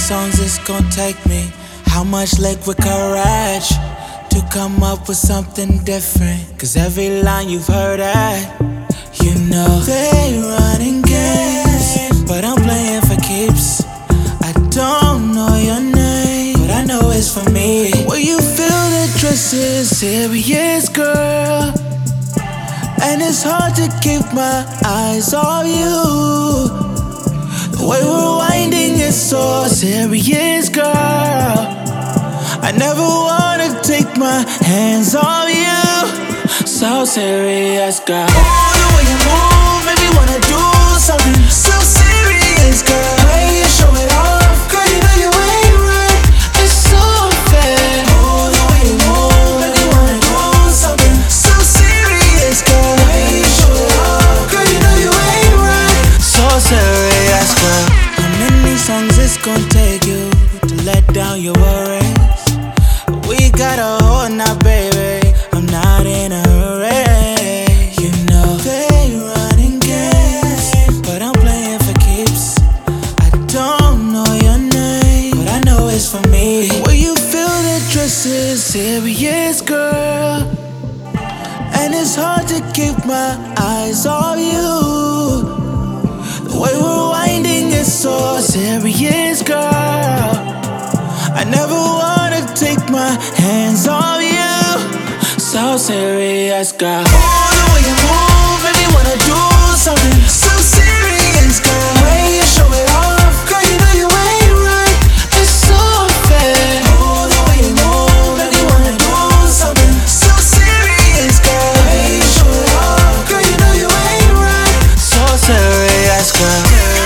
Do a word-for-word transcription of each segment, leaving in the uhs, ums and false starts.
songs it's gonna take me? How much liquid courage to come up with something different? Cause every line you've heard at, you know they running games, but I'm playing for keeps. I don't know your name, but I know it's for me. Will you feel the dress is serious, girl? And it's hard to keep my eyes off you. The way we're winding is so serious, girl. I never wanna take my hands off you. So serious, girl. Oh, the way you move made me wanna do something so serious, girl. The way you show it off, girl, you know you ain't right. It's so fair. Oh, the way you move made me wanna do something so serious, girl. The way you show it off, girl, you know you ain't right. So serious, girl. How many songs it's gonna take you to let down your worries? We got a hold now, baby. I'm not in a hurry. You know they running games, but I'm playing for keeps. I don't know your name, but I know it's for me. Will you feel the dress is serious, girl? And it's hard to keep my eyes off you. The way we're winding is so serious, girl. I never wanna take my hands off you. So serious, girl. Oh, the way you move made me wanna do something so serious, girl. The way you show it off, girl, you know you ain't right. It's so fair. Oh, the way you move made me wanna do something so serious, girl. The way you show it off, girl, you know you ain't right. So serious, girl.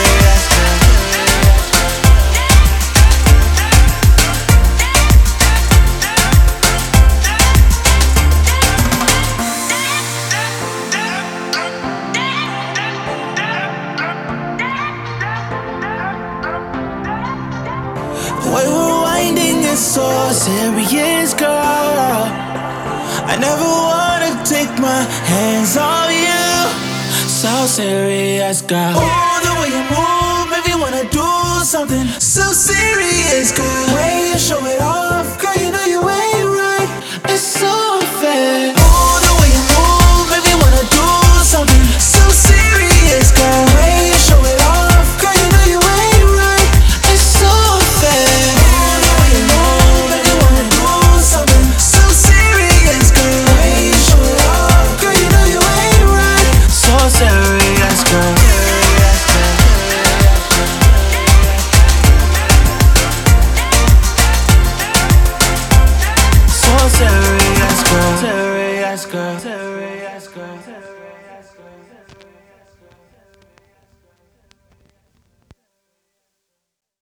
The way we're winding is so serious, girl. I never wanna take my hands off you. So serious, girl. Oh, the way you move made me wanna do something so serious, girl. The way you show it off, girl, you know you ain't right. It's so fair. Oh, the way you move made me wanna do something so serious, girl. The way you show it off, girl, you know you ain't right. It's so fair. Oh, the way you move made me wanna do something so serious, girl. The way you show it off, girl, you know you ain't right. So serious, girl.